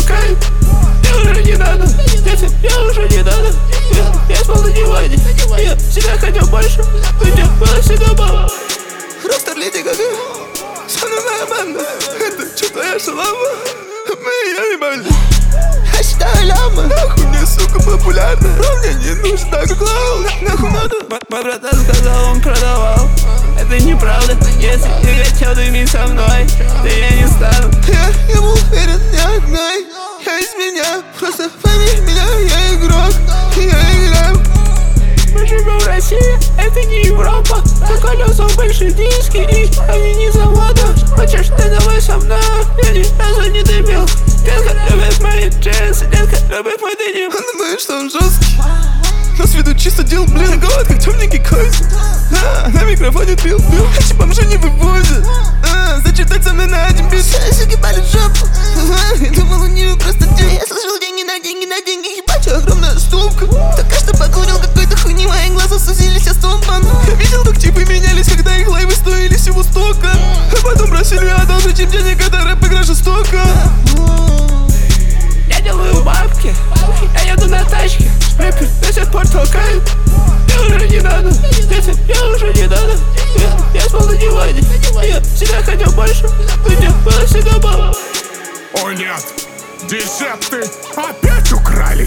толкает. Мне уже не надо, я уже не надо. Я спал на диване, я всегда хотел больше, но мне было всегда мало. Ростер Леди Гага, со мной моя банда. Это что, твоя шалама? Мы ее ебали. Я считаю ляма. Нахуй мне, сука, популярна. Бро, мне не нужна, как клоун. Нахуй надо. Мой братан сказал, он продавал. Это неправда. Если ты хотел дымить со мной, то я не стану. Я ему уверен, не одной. Я изменяю, просто пойми меня, я игрок. Я играю. Мы живем в России, это не Европа. На колесах большие диски, и они не завода. Хочешь, ты давай со мной, я ни разу не дымил. Детка любит мои джинсы, детка любит мой денег. Он думает, что он жесткий, но с виду чисто дел, блин, голод, как темненький котик. На микрофоне пил, эти бомжи не вывозят. Зачитать со мной на один бит. Суки палят жопу. Я думал, у нее просто день. Я слышал деньги на деньги на деньги. Ебать, огромная стопка. Только что покурил какой-то хуйни, мои глаза сузились, я стомпан. Я видел, как типы менялись, когда их лайвы стоили всего стока. А потом просили одолжить им денег, когда рэп игра жестоко. Я делаю бабки, я еду на тачке. Рэпер до сих пор толкает. Мне уже не надо, я уже не надо. Я спал на диване, я всегда хотел больше, но мне было всегда мало. О нет, десерты опять украли.